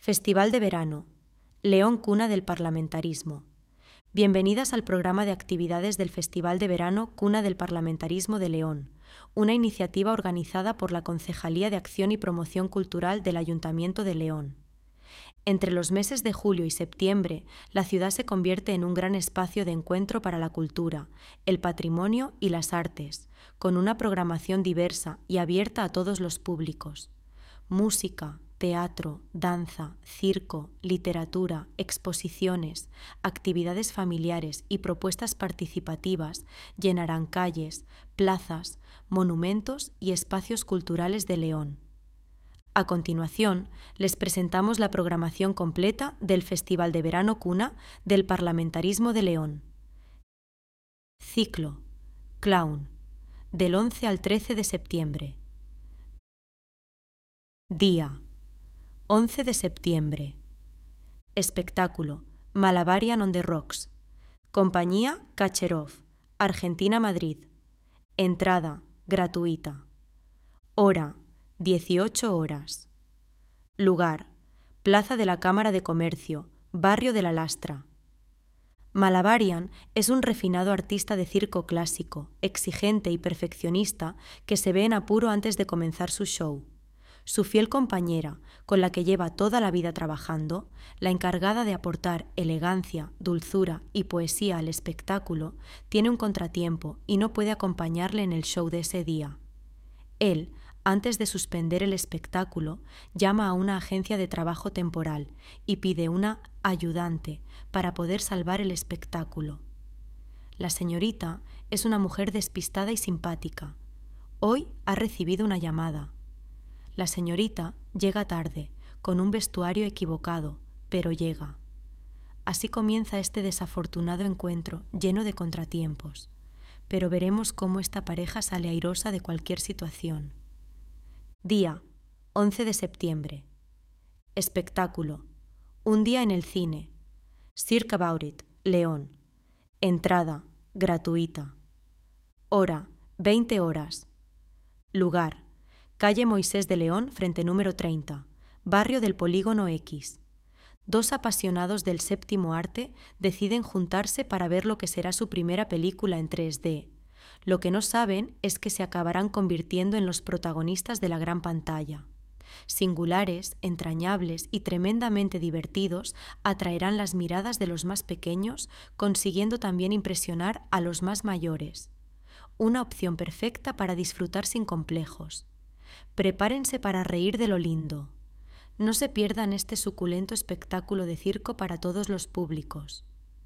Festival de Verano. León, cuna del parlamentarismo. Bienvenidas al programa de actividades del Festival de Verano, Cuna del Parlamentarismo de León, una iniciativa organizada por la Concejalía de Acción y Promoción Cultural del Ayuntamiento de León. Entre los meses de julio y septiembre, la ciudad se convierte en un gran espacio de encuentro para la cultura, el patrimonio y las artes, con una programación diversa y abierta a todos los públicos. Música, teatro, danza, circo, literatura, exposiciones, actividades familiares y propuestas participativas llenarán calles, plazas, monumentos y espacios culturales de León. A continuación, les presentamos la programación completa del Festival de Verano Cuna del Parlamentarismo de León. Ciclo Clown, del 11 al 13 de septiembre. Día 11 de septiembre. Espectáculo Malabarian on the Rocks. Compañía Kacherov, Argentina, Madrid. Entrada gratuita. Hora 18 horas. Lugar: Plaza de la Cámara de Comercio, Barrio de la Lastra. Malabarian es un refinado artista de circo clásico, exigente y perfeccionista que se ve en apuro antes de comenzar su show. Su fiel compañera, con la que lleva toda la vida trabajando, la encargada de aportar elegancia, dulzura y poesía al espectáculo, tiene un contratiempo y no puede acompañarle en el show de ese día. Él, antes de suspender el espectáculo, llama a una agencia de trabajo temporal y pide una ayudante para poder salvar el espectáculo. La señorita es una mujer despistada y simpática. Hoy ha recibido una llamada. La señorita llega tarde, con un vestuario equivocado, pero llega. Así comienza este desafortunado encuentro, lleno de contratiempos. Pero veremos cómo esta pareja sale airosa de cualquier situación. Día 11 de septiembre. Espectáculo Un día en el cine. Cirque About It, León. Entrada gratuita. Hora 20 horas. Lugar: Calle Moisés de León, frente número 30, barrio del Polígono X. Dos apasionados del séptimo arte deciden juntarse para ver lo que será su primera película en 3D. Lo que no saben es que se acabarán convirtiendo en los protagonistas de la gran pantalla. Singulares, entrañables y tremendamente divertidos, atraerán las miradas de los más pequeños, consiguiendo también impresionar a los más mayores. Una opción perfecta para disfrutar sin complejos. Prepárense para reír de lo lindo. No se pierdan este suculento espectáculo de circo para todos los públicos.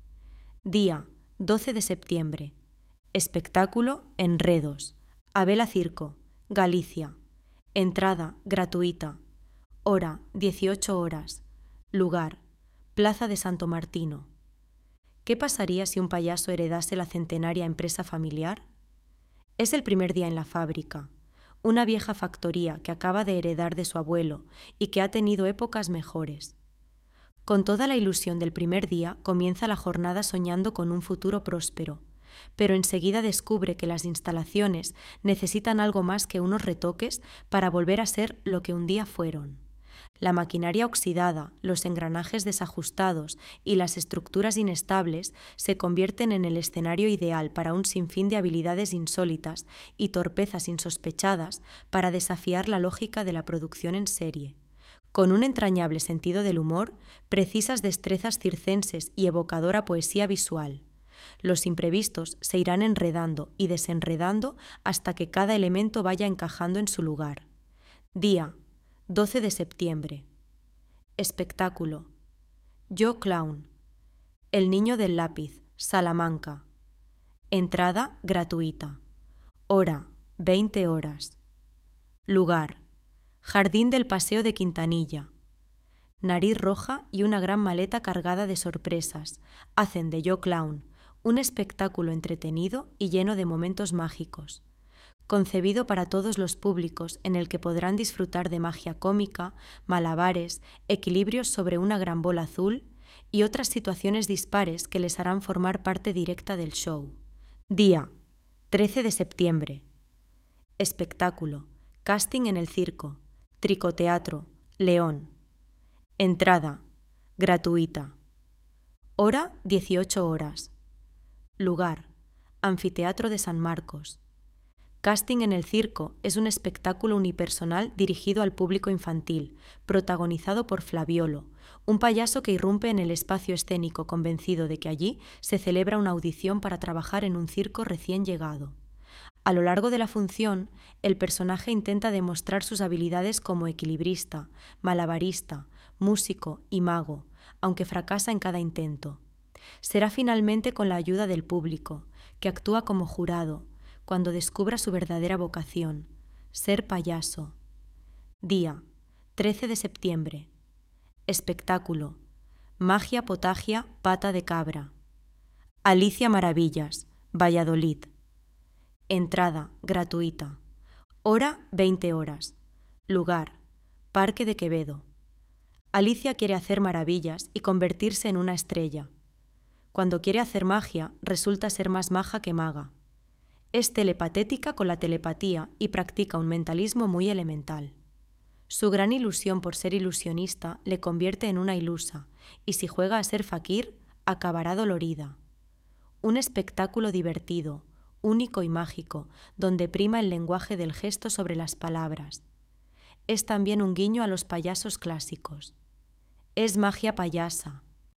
Día 12 de septiembre. Espectáculo Enredos. Abela Circo, Galicia. Entrada gratuita. Hora 18 horas. Lugar: Plaza de Santo Martino. ¿Qué pasaría si un payaso heredase la centenaria empresa familiar? Es el primer día en la fábrica. Una vieja factoría que acaba de heredar de su abuelo y que ha tenido épocas mejores. Con toda la ilusión del primer día, comienza la jornada soñando con un futuro próspero, pero enseguida descubre que las instalaciones necesitan algo más que unos retoques para volver a ser lo que un día fueron. La maquinaria oxidada, los engranajes desajustados y las estructuras inestables se convierten en el escenario ideal para un sinfín de habilidades insólitas y torpezas insospechadas para desafiar la lógica de la producción en serie. Con un entrañable sentido del humor, precisas destrezas circenses y evocadora poesía visual. Los imprevistos se irán enredando y desenredando hasta que cada elemento vaya encajando en su lugar. Día 12 de septiembre. Espectáculo Yo Clown. El niño del lápiz, Salamanca. Entrada gratuita. Hora 20 horas. Lugar: Jardín del Paseo de Quintanilla. Nariz roja y una gran maleta cargada de sorpresas hacen de Yo Clown un espectáculo entretenido y lleno de momentos mágicos. Concebido para todos los públicos, en el que podrán disfrutar de magia cómica, malabares, equilibrios sobre una gran bola azul y otras situaciones dispares que les harán formar parte directa del show. Día 13 de septiembre. Espectáculo Casting en el circo, Tricoteatro, León. Entrada, gratuita. Hora, 18 horas. Lugar, Anfiteatro de San Marcos. Casting en el circo es un espectáculo unipersonal dirigido al público infantil, protagonizado por Flaviolo, un payaso que irrumpe en el espacio escénico convencido de que allí se celebra una audición para trabajar en un circo recién llegado. A lo largo de la función, el personaje intenta demostrar sus habilidades como equilibrista, malabarista, músico y mago, aunque fracasa en cada intento. Será finalmente con la ayuda del público, que actúa como jurado, cuando descubra su verdadera vocación, ser payaso. Día, 13 de septiembre. Espectáculo, Magia Potagia Pata de Cabra. Alicia Maravillas, Valladolid. Entrada, gratuita. Hora, 20 horas. Lugar, Parque de Quevedo. Alicia quiere hacer maravillas y convertirse en una estrella. Cuando quiere hacer magia, resulta ser más maja que maga. Es telepatética con la telepatía y practica un mentalismo muy elemental. Su gran ilusión por ser ilusionista le convierte en una ilusa, y si juega a ser fakir, acabará dolorida. Un espectáculo divertido, único y mágico, donde prima el lenguaje del gesto sobre las palabras. Es también un guiño a los payasos clásicos. Es magia payasa,